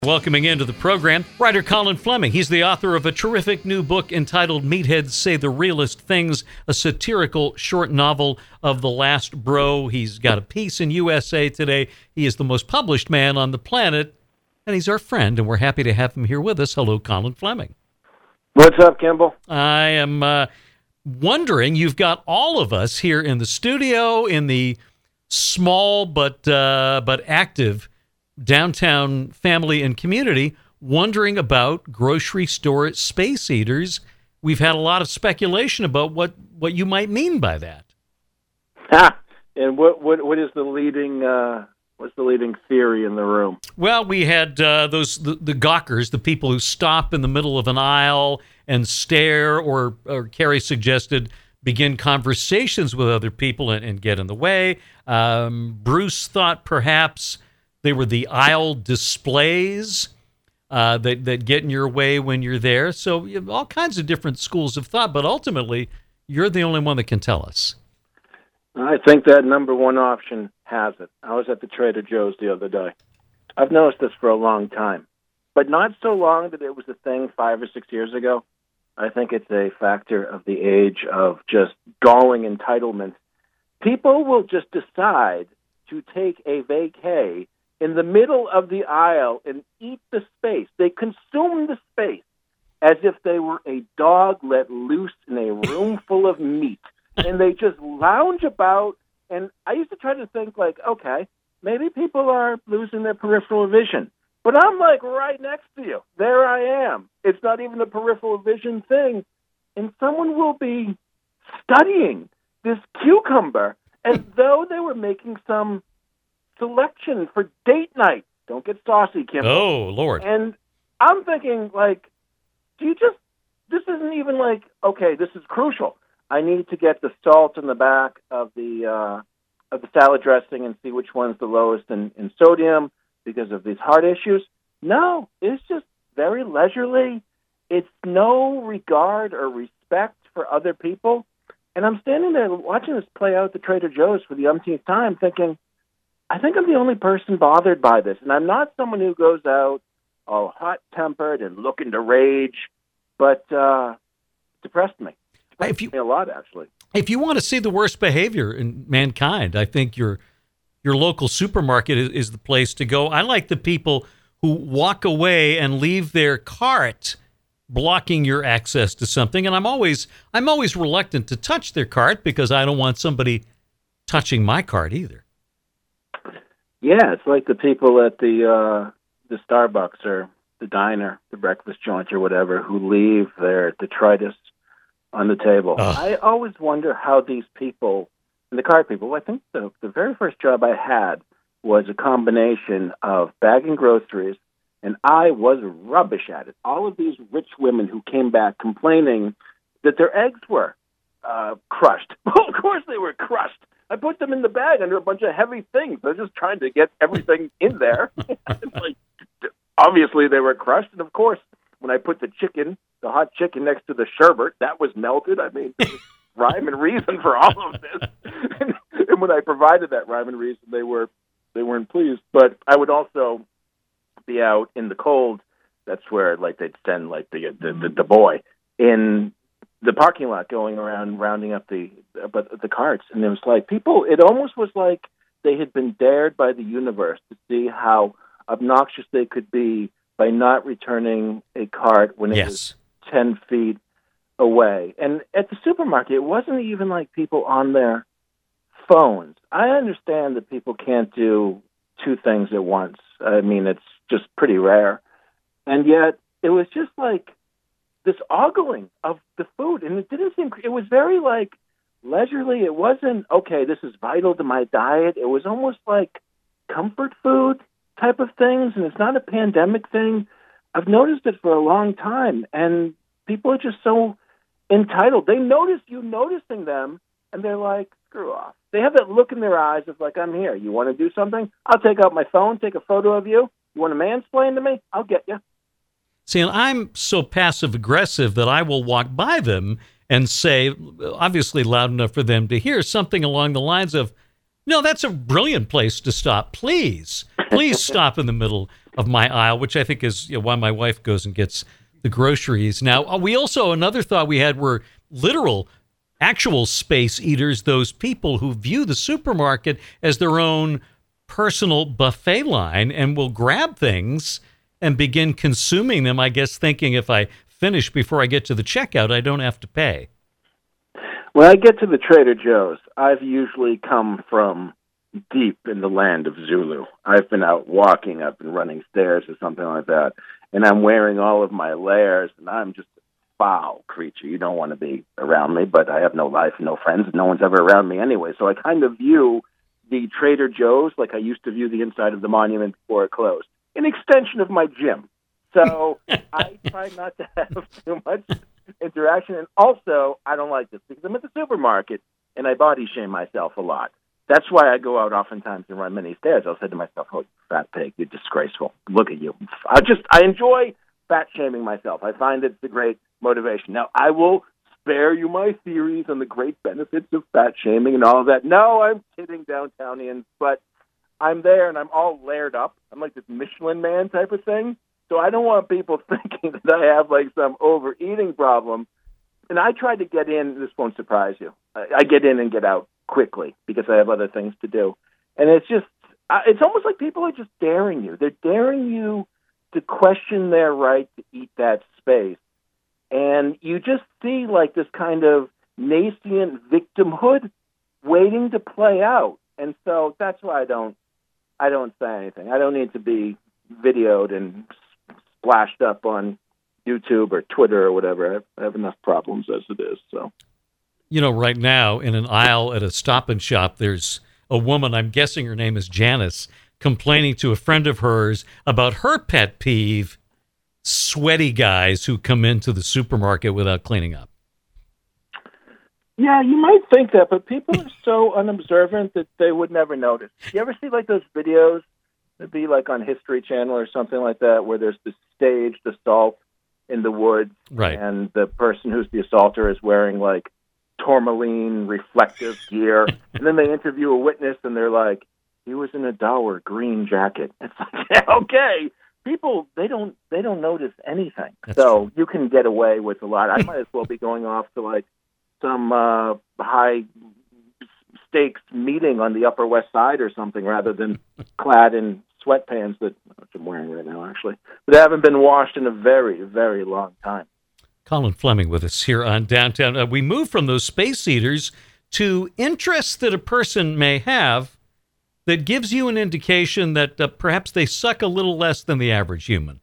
Welcoming into the program, writer Colin Fleming. He's the author of a terrific new book entitled Meatheads Say the Realest Things, a satirical short novel of the last bro. He's got a piece in USA Today. He is the most published man on the planet, and he's our friend, and we're happy to have him here with us. Hello, Colin Fleming. What's up, Kimball? I am wondering, you've got all of us here in the studio in the small but active downtown family and community, wondering about grocery store space eaters. We've had a lot of speculation about what you might mean by that. And what is the leading what's the leading theory in the room? Well, we had the gawkers, the people who stop in the middle of an aisle and stare, or Carrie suggested begin conversations with other people and get in the way. Bruce thought perhaps they were the aisle displays that get in your way when you're there. So you have all kinds of different schools of thought, but ultimately, you're the only one that can tell us. I think that number one option has it. I was at the Trader Joe's the other day. I've noticed this for a long time, but not so long that it was a thing 5 or 6 years ago. I think it's a factor of the age of just galling entitlement. People will just decide to take a vacay in the middle of the aisle and eat the space. They consume the space as if they were a dog let loose in a room full of meat. And they just lounge about. And I used to try to think, like, okay, maybe people are losing their peripheral vision. But I'm, like, right next to you. There I am. It's not even a peripheral vision thing. And someone will be studying this cucumber as though they were making some selection for date night. Don't get saucy, Kim. Oh, Lord. And I'm thinking, like, this isn't even like, okay, this is crucial. I need to get the salt in the back of the salad dressing and see which one's the lowest in sodium because of these heart issues. No, it's just very leisurely. It's no regard or respect for other people. And I'm standing there watching this play out at the Trader Joe's for the umpteenth time thinking, I think I'm the only person bothered by this. And I'm not someone who goes out all hot-tempered and looking to rage, but depressed me. Depressed me a lot, actually. If you want to see the worst behavior in mankind, I think your local supermarket is the place to go. I like the people who walk away and leave their cart blocking your access to something. And I'm always reluctant to touch their cart because I don't want somebody touching my cart either. Yeah, it's like the people at the Starbucks or the diner, the breakfast joint or whatever, who leave their detritus on the table. I always wonder how these people, and the cart people, I think the very first job I had was a combination of bagging groceries, and I was rubbish at it. All of these rich women who came back complaining that their eggs were crushed. Well, of course they were crushed. I put them in the bag under a bunch of heavy things. They're just trying to get everything in there. It's like, obviously they were crushed. And of course, when I put the hot chicken next to the sherbet, that was melted. I mean, there was rhyme and reason for all of this. And when I provided that rhyme and reason, they weren't pleased. But I would also be out in the cold. That's where, like, they'd send, like, the boy in the parking lot going around rounding up the carts. And it was like it almost was like they had been dared by the universe to see how obnoxious they could be by not returning a cart when it was 10 feet away. And at the supermarket, it wasn't even like people on their phones. I understand that people can't do two things at once. I mean, it's just pretty rare. And yet it was just like this ogling of the food. And it was very like leisurely. It wasn't, okay, this is vital to my diet. It was almost like comfort food type of things. And it's not a pandemic thing. I've noticed it for a long time. And people are just so entitled. They notice you noticing them, and they're like, screw off. They have that look in their eyes of like, I'm here. You want to do something? I'll take out my phone, take a photo of you. You want to mansplain to me? I'll get you. See, and I'm so passive-aggressive that I will walk by them and say, obviously loud enough for them to hear, something along the lines of, no, that's a brilliant place to stop. Please stop in the middle of my aisle, which I think is why my wife goes and gets the groceries. Now, we also, another thought we had were literal, actual space eaters, those people who view the supermarket as their own personal buffet line and will grab things and begin consuming them, I guess, thinking if I finish before I get to the checkout, I don't have to pay. When I get to the Trader Joe's, I've usually come from deep in the land of Zulu. I've been out walking, I've been running stairs or something like that, and I'm wearing all of my layers, and I'm just a foul creature. You don't want to be around me, but I have no life, no friends, and no one's ever around me anyway. So I kind of view the Trader Joe's like I used to view the inside of the monument before it closed, an extension of my gym. So I try not to have too much interaction. And also, I don't like this because I'm at the supermarket and I body shame myself a lot. That's why I go out oftentimes and run many stairs. I'll say to myself, "Oh, you fat pig, you're disgraceful. Look at you." I enjoy fat shaming myself. I find it's a great motivation. Now, I will spare you my theories on the great benefits of fat shaming and all of that. No, I'm kidding, downtownians, but I'm there and I'm all layered up. I'm like this Michelin man type of thing. So I don't want people thinking that I have like some overeating problem. And I try to get in, this won't surprise you. I get in and get out quickly because I have other things to do. And it's just, it's almost like people are just daring you. They're daring you to question their right to eat that space. And you just see like this kind of nascent victimhood waiting to play out. And so that's why I don't say anything. I don't need to be videoed and splashed up on YouTube or Twitter or whatever. I have enough problems as it is. So, right now in an aisle at a Stop and Shop, there's a woman, I'm guessing her name is Janice, complaining to a friend of hers about her pet peeve, sweaty guys who come into the supermarket without cleaning up. Yeah, you might think that, but people are so unobservant that they would never notice. You ever see like those videos? It'd be like on History Channel or something like that, where there's this staged assault in the woods, right? And the person who's the assaulter is wearing like tourmaline reflective gear, and then they interview a witness, and they're like, "He was in a dour green jacket." It's like, yeah, okay, people they don't notice anything, so true. You can get away with a lot. I might as well be going off to like some high stakes meeting on the Upper West Side or something, rather than clad in sweatpants that I'm wearing right now, actually, but haven't been washed in a very, very long time. Colin Fleming with us here on Downtown. We move from those space eaters to interests that a person may have that gives you an indication that perhaps they suck a little less than the average human.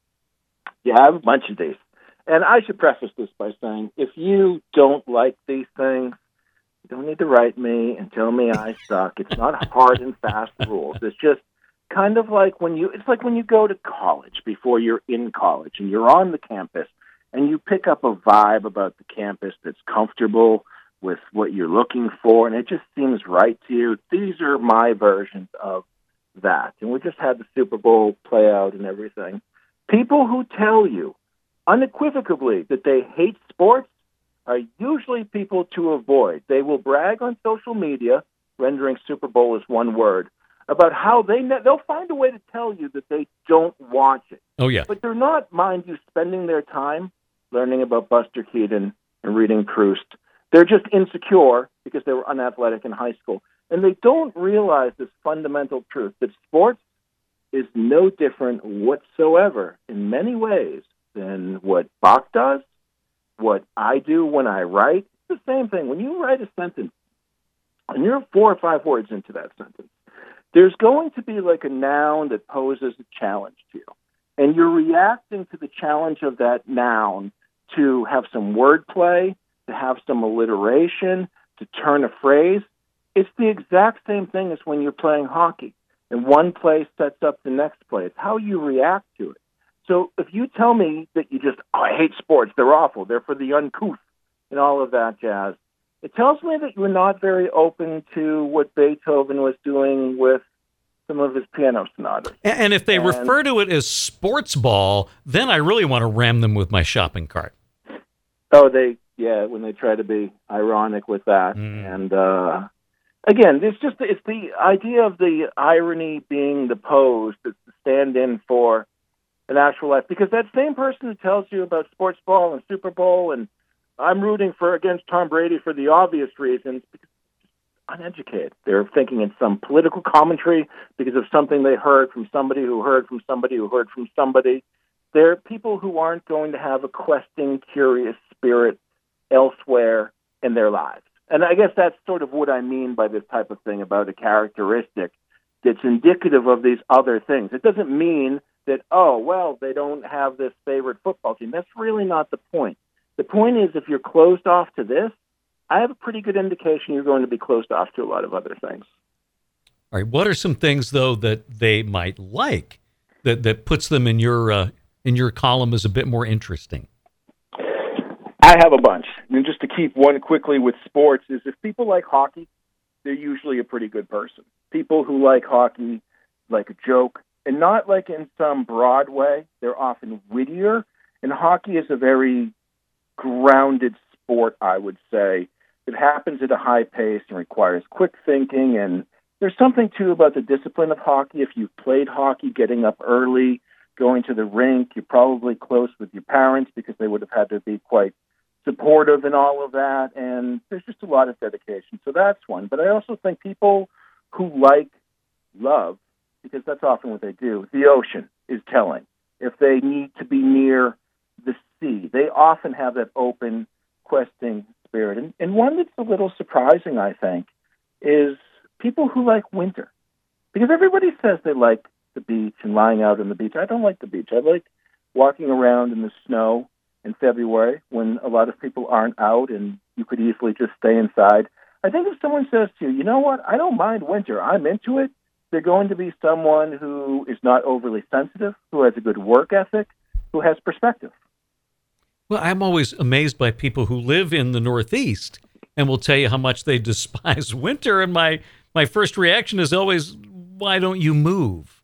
Yeah, I have a bunch of these. And I should preface this by saying, if you don't like these things, you don't need to write me and tell me I suck. It's not hard and fast rules. It's just kind of like when you go to college before you're in college and you're on the campus and you pick up a vibe about the campus that's comfortable with what you're looking for and it just seems right to you. These are my versions of that. And we just had the Super Bowl play out and everything. People who tell you unequivocally that they hate sports are usually people to avoid. They will brag on social media, rendering Super Bowl as one word, about how they'll find a way to tell you that they don't watch it. Oh, yeah. But they're not, mind you, spending their time learning about Buster Keaton and reading Proust. They're just insecure because they were unathletic in high school. And they don't realize this fundamental truth, that sports is no different whatsoever in many ways than what Bach does, what I do when I write. It's the same thing. When you write a sentence, and you're 4 or 5 words into that sentence, there's going to be like a noun that poses a challenge to you. And you're reacting to the challenge of that noun to have some wordplay, to have some alliteration, to turn a phrase. It's the exact same thing as when you're playing hockey. And one play sets up the next play. It's how you react to it. So if you tell me that you just, I hate sports, they're awful, they're for the uncouth, and all of that jazz, it tells me that you're not very open to what Beethoven was doing with some of his piano sonatas. And if they refer to it as sports ball, then I really want to ram them with my shopping cart. Oh, when they try to be ironic with that. And again, it's the idea of the irony being the pose that's the stand-in for an actual life. Because that same person who tells you about sports ball and Super Bowl and I'm rooting against Tom Brady for the obvious reasons, because uneducated. They're thinking it's some political commentary because of something they heard from somebody who heard from somebody who heard from somebody. They're people who aren't going to have a questing, curious spirit elsewhere in their lives. And I guess that's sort of what I mean by this type of thing about a characteristic that's indicative of these other things. It doesn't mean that, oh, well, they don't have this favorite football team. That's really not the point. The point is, if you're closed off to this, I have a pretty good indication you're going to be closed off to a lot of other things. All right. What are some things, though, that they might like that puts them in your column as a bit more interesting? I have a bunch. And just to keep one quickly with sports is if people like hockey, they're usually a pretty good person. People who like hockey like a joke, and not like in some broad way. They're often wittier. And hockey is a very grounded sport, I would say. It happens at a high pace and requires quick thinking. And there's something, too, about the discipline of hockey. If you've played hockey, getting up early, going to the rink, you're probably close with your parents because they would have had to be quite supportive and all of that. And there's just a lot of dedication. So that's one. But I also think people who love, because that's often what they do, the ocean is telling. If they need to be near the sea, they often have that open, questing spirit. And one that's a little surprising, I think, is people who like winter. Because everybody says they like the beach and lying out on the beach. I don't like the beach. I like walking around in the snow in February when a lot of people aren't out and you could easily just stay inside. I think if someone says to you, you know what, I don't mind winter, I'm into it, they're going to be someone who is not overly sensitive, who has a good work ethic, who has perspective. Well, I'm always amazed by people who live in the Northeast and will tell you how much they despise winter. And my first reaction is always, why don't you move?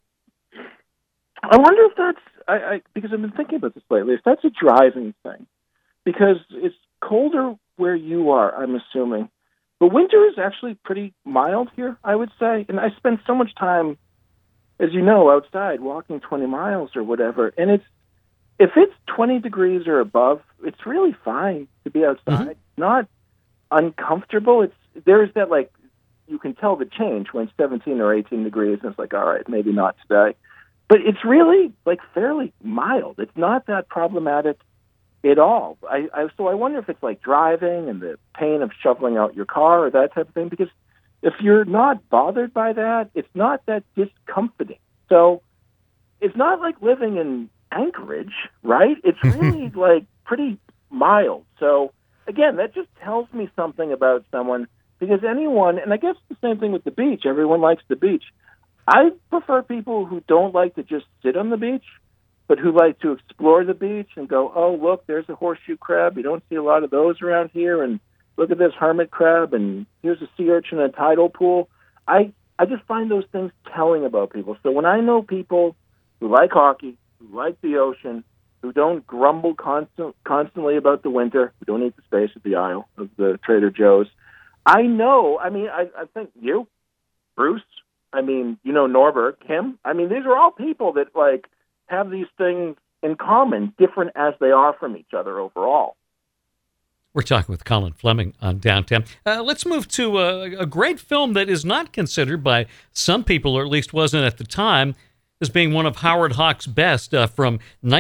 I wonder if that's, because I've been thinking about this lately, if that's a driving thing. Because it's colder where you are, I'm assuming. But winter is actually pretty mild here, I would say. And I spend so much time, as you know, outside walking 20 miles or whatever. And if it's 20 degrees or above, it's really fine to be outside. Mm-hmm. Not uncomfortable. There's that, like, you can tell the change when it's 17 or 18 degrees, and it's like, all right, maybe not today. But it's really, like, fairly mild. It's not that problematic at all. So I wonder if it's like driving and the pain of shoveling out your car or that type of thing, because if you're not bothered by that, it's not that discomforting. So it's not like living in Anchorage, right? It's really like pretty mild. So again, that just tells me something about someone, because anyone, and I guess the same thing with the beach, everyone likes the beach. I prefer people who don't like to just sit on the beach, but who like to explore the beach and go, oh, look, there's a horseshoe crab. You don't see a lot of those around here. And look at this hermit crab, and here's a sea urchin in a tidal pool. I just find those things telling about people. So when I know people who like hockey, who like the ocean, who don't grumble constantly about the winter, who don't eat the space at the aisle of the Trader Joe's, I know, I think you, Bruce, Norbert, Kim, these are all people that, like, have these things in common, different as they are from each other overall. We're talking with Colin Fleming on Downtown. Let's move to a great film that is not considered by some people, or at least wasn't at the time, as being one of Howard Hawks' best, from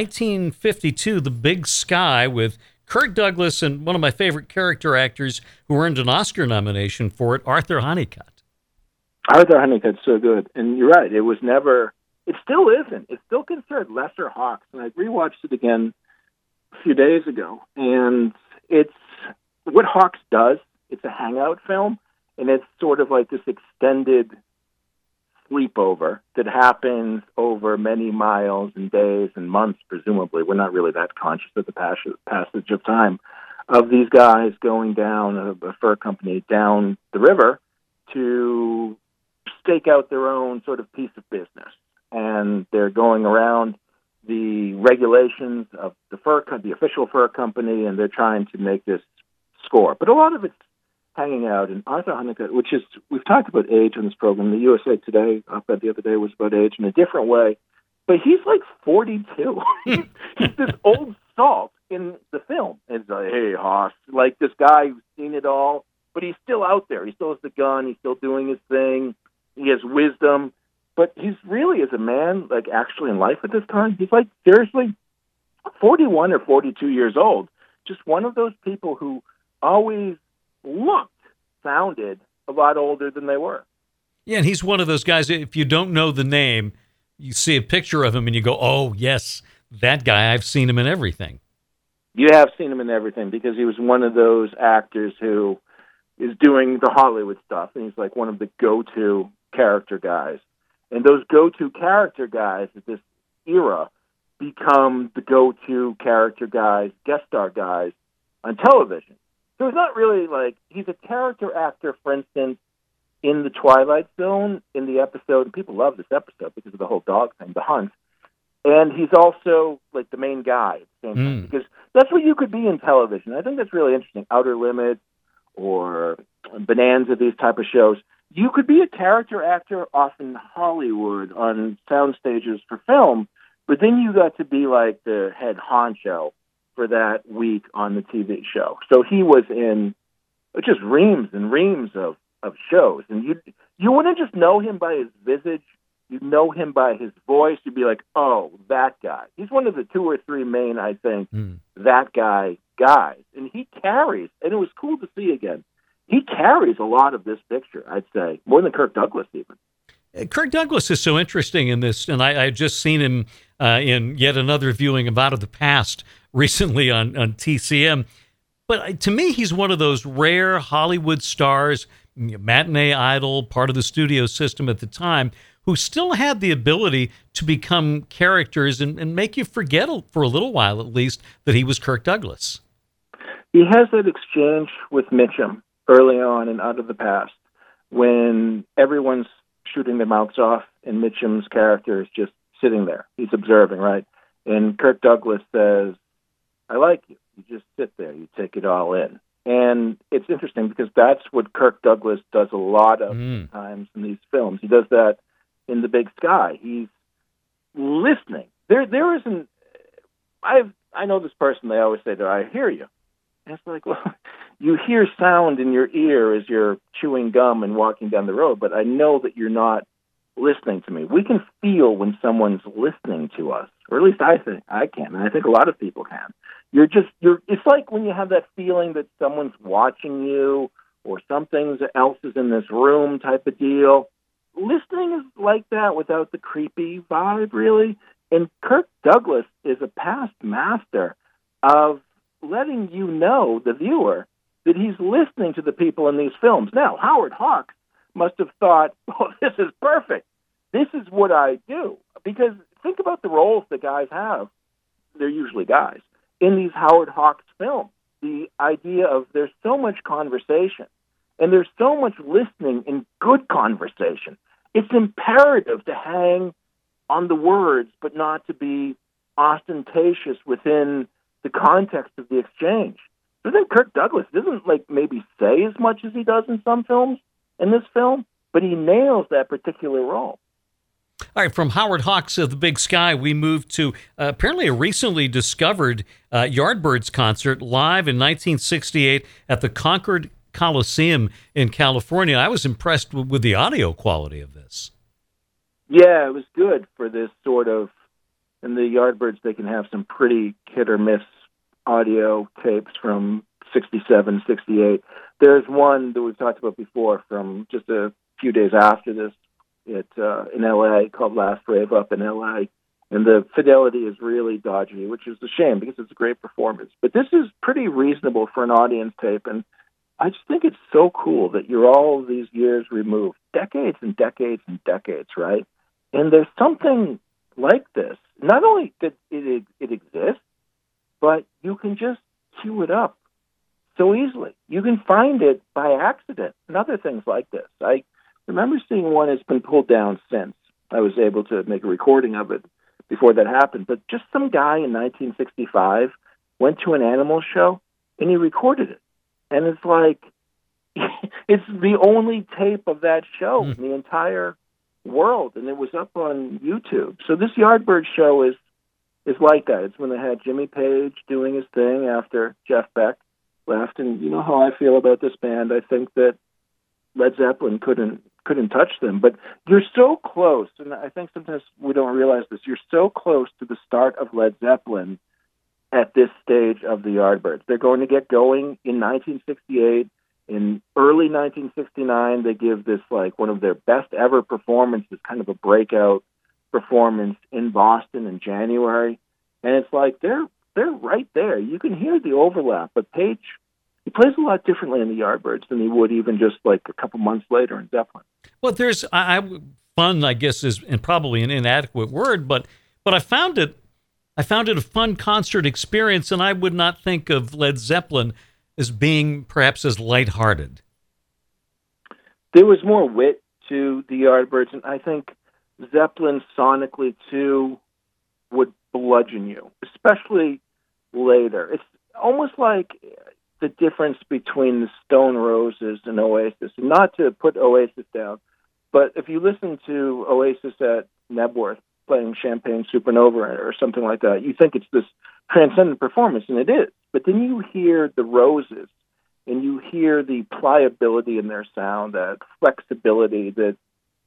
1952, The Big Sky, with Kirk Douglas and one of my favorite character actors who earned an Oscar nomination for it, Arthur Honeycutt. Arthur Honeycutt's so good. And you're right, it was never... It still isn't. It's still considered lesser Hawks. And I rewatched it again a few days ago. And it's what Hawks does. It's a hangout film. And it's sort of like this extended sleepover that happens over many miles and days and months, presumably. We're not really that conscious of the passage of time of these guys going down, a fur company, down the river to stake out their own sort of piece of business. And they're going around the regulations of the official fur company, and they're trying to make this score. But a lot of it's hanging out, and Arthur Honeycutt, which is, we've talked about age on this program. The USA Today op-ed the other day was about age in a different way, but he's like 42. He's this old salt in the film. And it's like, hey, Hoss, like this guy who's seen it all, but he's still out there. He still has the gun. He's still doing his thing. He has wisdom, but he's really, as a man, like actually in life at this time, he's like seriously 41 or 42 years old. Just one of those people who always sounded a lot older than they were. Yeah, and he's one of those guys, if you don't know the name, you see a picture of him and you go, oh, yes, that guy, I've seen him in everything. You have seen him in everything because he was one of those actors who is doing the Hollywood stuff, and he's like one of the go-to character guys. And those go-to character guys at this era become the go-to character guys, guest star guys on television. So it's not really like, he's a character actor, for instance, in the Twilight Zone, in the episode, and people love this episode because of the whole dog thing, the hunt. And he's also like the main guy at the same time, because that's what you could be in television. I think that's really interesting. Outer Limits or Bonanza, these type of shows. You could be a character actor off in Hollywood on sound stages for film, but then you got to be like the head honcho for that week on the TV show. So he was in just reams and reams of shows. And you wouldn't just know him by his visage. You'd know him by his voice. You'd be like, oh, that guy. He's one of the 2 or 3 main, I think, that guy guys. And he carries, and it was cool to see again, he carries a lot of this picture, I'd say, more than Kirk Douglas even. Kirk Douglas is so interesting in this, and I had just seen him in yet another viewing of Out of the Past recently on TCM. But to me, he's one of those rare Hollywood stars, matinee idol, part of the studio system at the time, who still had the ability to become characters and make you forget for a little while at least that he was Kirk Douglas. He has that exchange with Mitchum early on in Out of the Past when everyone's shooting their mouths off and Mitchum's character is just sitting there. He's observing, right? And Kirk Douglas says, I like you. You just sit there. You take it all in. And it's interesting because that's what Kirk Douglas does a lot of times in these films. He does that in The Big Sky. He's listening. There isn't... I know this person, they always say, I hear you. And it's like, well, you hear sound in your ear as you're chewing gum and walking down the road, but I know that you're not listening to me. We can feel when someone's listening to us, or at least I think I can, and I think a lot of people can. It's like when you have that feeling that someone's watching you or something else is in this room type of deal. Listening is like that without the creepy vibe, really. And Kirk Douglas is a past master of letting you know, the viewer, that he's listening to the people in these films. Now, Howard Hawks must have thought, oh, this is perfect. This is what I do. Because think about the roles that guys have. They're usually guys. In these Howard Hawks films, the idea of there's so much conversation and there's so much listening and good conversation. It's imperative to hang on the words, but not to be ostentatious within the context of the exchange. So then Kirk Douglas doesn't maybe say as much as he does in some films in this film, but he nails that particular role. All right, from Howard Hawks of The Big Sky, we moved to apparently a recently discovered Yardbirds concert live in 1968 at the Concord Coliseum in California. I was impressed with the audio quality of this. Yeah, it was good for this sort of, and the Yardbirds, they can have some pretty hit or miss audio tapes from 67, 68. There's one that we've talked about before from just a few days after this in L.A. called Last Rave Up in L.A., and the fidelity is really dodgy, which is a shame because it's a great performance. But this is pretty reasonable for an audience tape, and I just think it's so cool that you're all these years removed, decades and decades and decades, right? And there's something like this. Not only that it exists, but you can just cue it up so easily. You can find it by accident and other things like this. I remember seeing one that's been pulled down since. I was able to make a recording of it before that happened. But just some guy in 1965 went to an animal show and he recorded it. And it's like, it's the only tape of that show in the entire world, and it was up on YouTube. So this Yardbirds show is like that. It's when they had Jimmy Page doing his thing after Jeff Beck left, and you know how I feel about this band. I think that Led Zeppelin couldn't touch them, but you're so close, and I think sometimes we don't realize this. You're so close to the start of Led Zeppelin at this stage of the Yardbirds. They're going to get going in 1968. In early 1969, they give this like one of their best ever performances, kind of a breakout performance in Boston in January, and it's like they're right there. You can hear the overlap, but Page, he plays a lot differently in the Yardbirds than he would even just like a couple months later in Zeppelin. Well, there's fun, I guess, is and probably an inadequate word, but I found it a fun concert experience, and I would not think of Led Zeppelin as being perhaps as lighthearted. There was more wit to the Yardbirds, and I think Zeppelin sonically too would bludgeon you, especially later. It's almost like the difference between the Stone Roses and Oasis. And not to put Oasis down, but if you listen to Oasis at Nebworth playing Champagne Supernova or something like that, you think it's this transcendent performance, and it is. But then you hear the Roses, and you hear the pliability in their sound, that flexibility that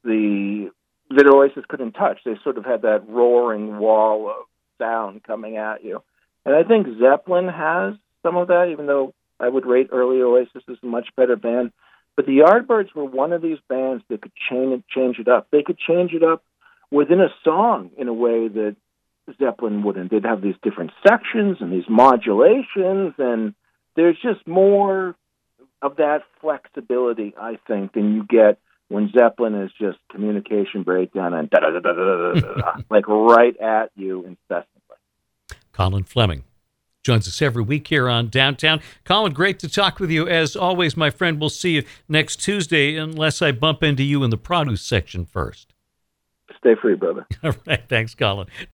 Oasis couldn't touch. They sort of had that roaring wall of sound coming at you. And I think Zeppelin has some of that, even though I would rate early Oasis as a much better band. But the Yardbirds were one of these bands that could change it up. They could change it up within a song in a way that Zeppelin wouldn't. They'd have these different sections and these modulations, and there's just more of that flexibility, I think, than you get when Zeppelin is just communication breakdown and da-da-da-da-da-da-da, like right at you incessantly. Colin Fleming joins us every week here on Downtown. Colin, great to talk with you. As always, my friend, we'll see you next Tuesday, unless I bump into you in the produce section first. Stay free, brother. All right. Thanks, Colin.